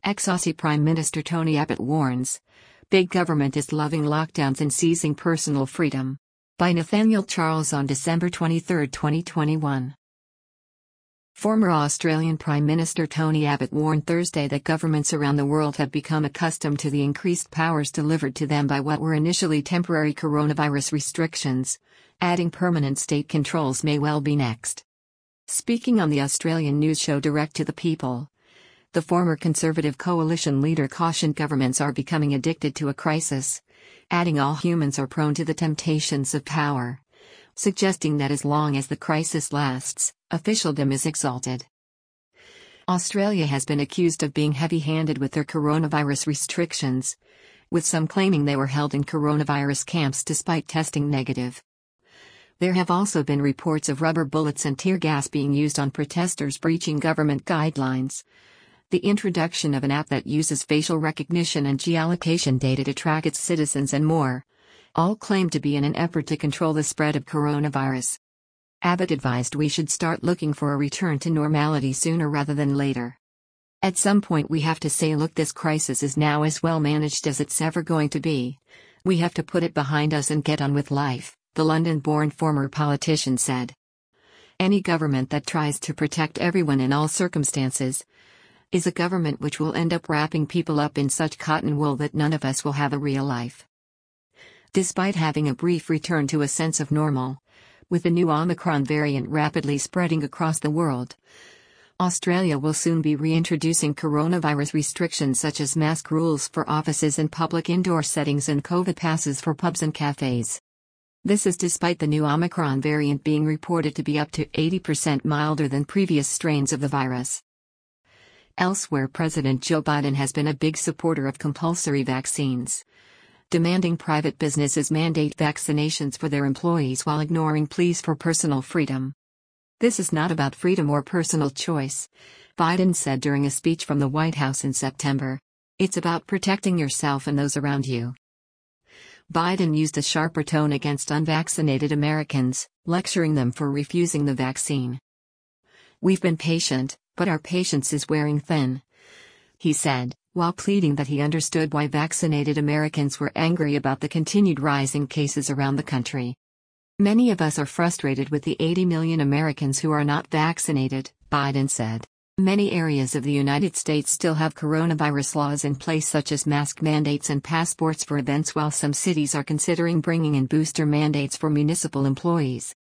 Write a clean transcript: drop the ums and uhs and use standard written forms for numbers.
Ex-Aussie Prime Minister Tony Abbott warns, big government is loving lockdowns and seizing personal freedom. By Nathaniel Charles on December 23, 2021. Former Australian Prime Minister Tony Abbott warned Thursday that governments around the world have become accustomed to the increased powers delivered to them by what were initially temporary coronavirus restrictions, adding permanent state controls may well be next. Speaking on the Australian news show Direct to the People, the former Conservative coalition leader cautioned governments are becoming addicted to a crisis, adding all humans are prone to the temptations of power, suggesting that as long as the crisis lasts, officialdom is exalted. Australia has been accused of being heavy-handed with their coronavirus restrictions, with some claiming they were held in coronavirus camps despite testing negative. There have also been reports of rubber bullets and tear gas being used on protesters breaching government guidelines. The introduction of an app that uses facial recognition and geolocation data to track its citizens and more, all claimed to be in an effort to control the spread of coronavirus. Abbott advised we should start looking for a return to normality sooner rather than later. At some point we have to say, look, this crisis is now as well managed as it's ever going to be. We have to put it behind us and get on with life, the London-born former politician said. Any government that tries to protect everyone in all circumstances is a government which will end up wrapping people up in such cotton wool that none of us will have a real life. Despite having a brief return to a sense of normal, with the new Omicron variant rapidly spreading across the world, Australia will soon be reintroducing coronavirus restrictions such as mask rules for offices and public indoor settings and COVID passes for pubs and cafes. This is despite the new Omicron variant being reported to be up to 80% milder than previous strains of the virus. Elsewhere, President Joe Biden has been a big supporter of compulsory vaccines, demanding private businesses mandate vaccinations for their employees while ignoring pleas for personal freedom. This is not about freedom or personal choice, Biden said during a speech from the White House in September. It's about protecting yourself and those around you. Biden used a sharper tone against unvaccinated Americans, lecturing them for refusing the vaccine. We've been patient, but our patience is wearing thin, he said, while pleading that he understood why vaccinated Americans were angry about the continued rise in cases around the country. Many of us are frustrated with the 80 million Americans who are not vaccinated, Biden said. Many areas of the United States still have coronavirus laws in place such as mask mandates and passports for events, while some cities are considering bringing in booster mandates for municipal employees.